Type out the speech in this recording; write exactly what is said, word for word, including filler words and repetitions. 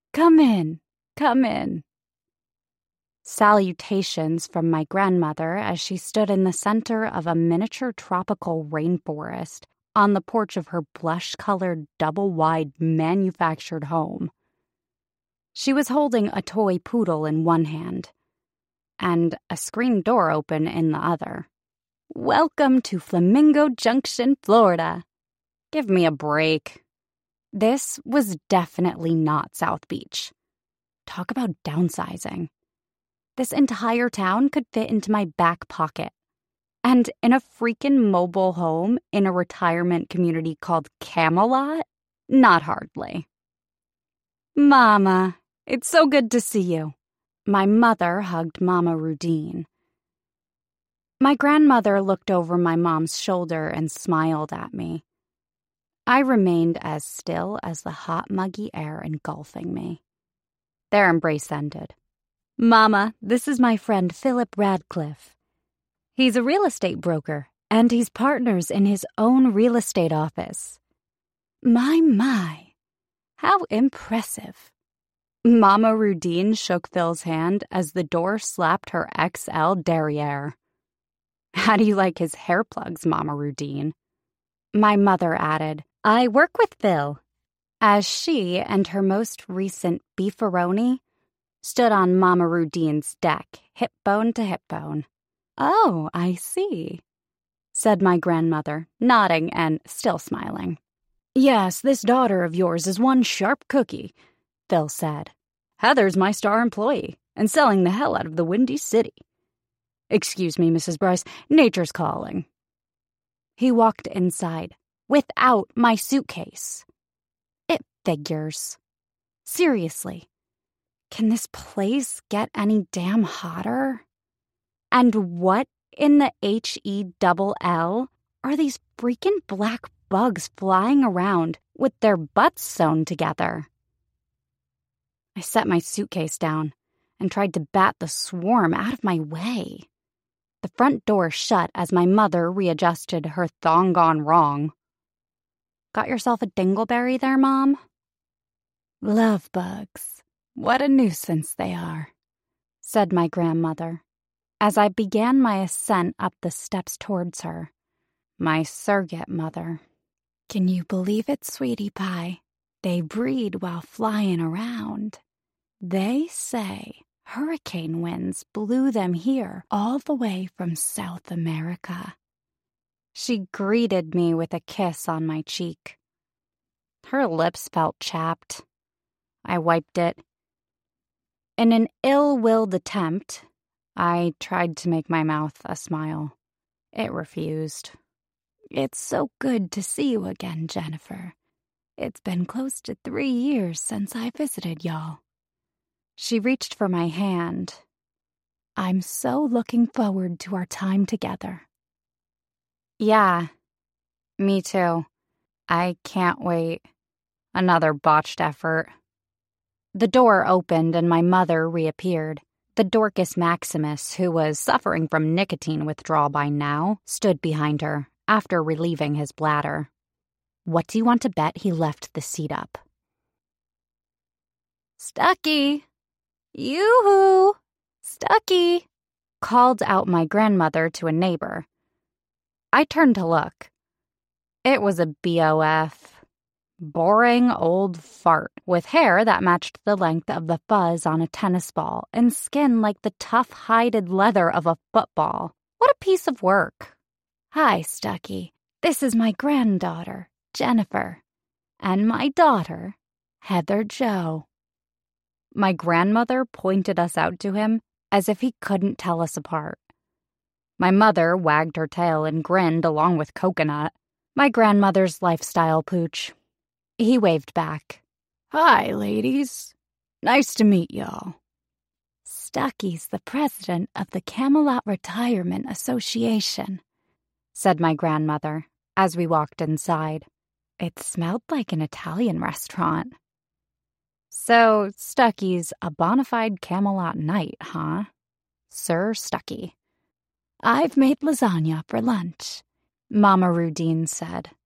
Come in, come in. Salutations from my grandmother as she stood in the center of a miniature tropical rainforest on the porch of her blush-colored, double-wide manufactured home. She was holding a toy poodle in one hand and a screen door open in the other. Welcome to Flamingo Junction, Florida. Give me a break. This was definitely not South Beach. Talk about downsizing. This entire town could fit into my back pocket. And in a freaking mobile home in a retirement community called Camelot? Not hardly. Mama, it's so good to see you. My mother hugged Mama Rudine. My grandmother looked over my mom's shoulder and smiled at me. I remained as still as the hot, muggy air engulfing me. Their embrace ended. Mama, this is my friend Philip Radcliffe. He's a real estate broker, and he's partners in his own real estate office. My, my, how impressive. Mama Rudine shook Phil's hand as the door slapped her X L derriere. How do you like his hair plugs, Mama Rudine? My mother added, I work with Phil, as she and her most recent beefaroni stood on Mama Rudine's deck, hip bone to hip bone. Oh, I see, said my grandmother, nodding and still smiling. Yes, this daughter of yours is one sharp cookie, Phil said. Heather's my star employee and selling the hell out of the Windy City. Excuse me, Missus Bryce, nature's calling. He walked inside, without my suitcase. It figures. Seriously, can this place get any damn hotter? And what in the H E double L are these freaking black bugs flying around with their butts sewn together? I set my suitcase down and tried to bat the swarm out of my way. The front door shut as my mother readjusted her thong gone wrong. Got yourself a dingleberry there, Mom? Love bugs. What a nuisance they are, said my grandmother, as I began my ascent up the steps towards her. My surrogate mother. Can you believe it, sweetie pie? They breed while flying around. They say hurricane winds blew them here all the way from South America. She greeted me with a kiss on my cheek. Her lips felt chapped. I wiped it. In an ill-willed attempt, I tried to make my mouth a smile. It refused. It's so good to see you again, Jennifer. It's been close to three years since I visited y'all. She reached for my hand. I'm so looking forward to our time together. Yeah, me too. I can't wait. Another botched effort. The door opened and my mother reappeared. The Dorcas Maximus, who was suffering from nicotine withdrawal by now, stood behind her after relieving his bladder. What do you want to bet he left the seat up? Stucky! Yoo-hoo! Stucky! Called out my grandmother to a neighbor. I turned to look. It was a B O F. Boring old fart with hair that matched the length of the fuzz on a tennis ball and skin like the tough hided leather of a football. What a piece of work. Hi, Stucky. This is my granddaughter, Jennifer, and my daughter, Heather Jo. My grandmother pointed us out to him as if he couldn't tell us apart. My mother wagged her tail and grinned along with Coconut, my grandmother's lifestyle pooch. He waved back. Hi, ladies. Nice to meet y'all. Stucky's the president of the Camelot Retirement Association, said my grandmother as we walked inside. It smelled like an Italian restaurant. So, Stucky's a bona fide Camelot knight, huh? Sir Stucky. I've made lasagna for lunch, Mama Rudine said.